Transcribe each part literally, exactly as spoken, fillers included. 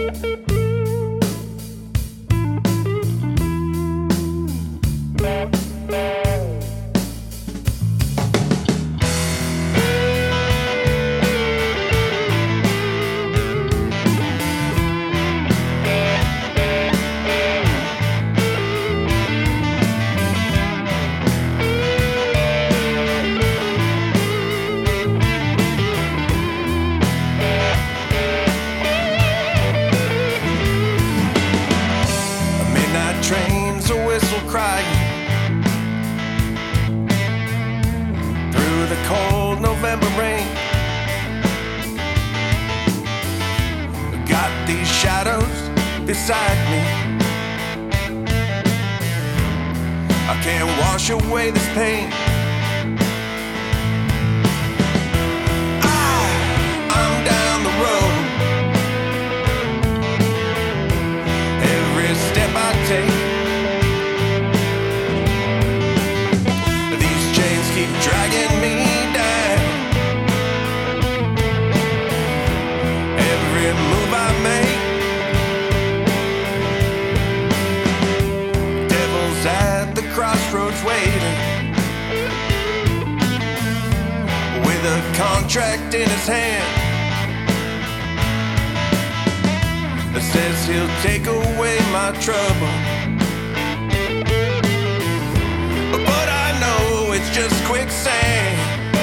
Trains a whistle crying through the cold November rain. Got these shadows beside me. I can't wash away this pain. I, I'm down the road. Every step I take, keep dragging me down. Every move I make, devil's at the crossroads waiting, with a contract in his hand that says he'll take away my trouble. It's just quicksand.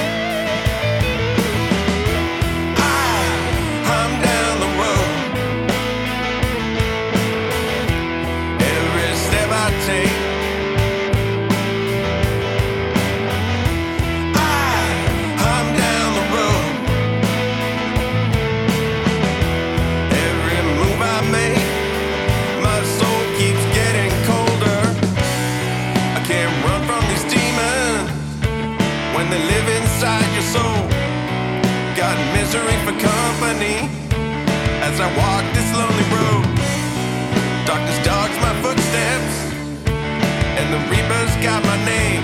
I, I'm down the road. Every step I take, I, I'm down the road. Every move I make, my soul keeps getting colder. I can't run from these demons when they live inside your soul. Got misery for company as I walk this lonely road. Darkness dogs my footsteps, and the reapers got my name.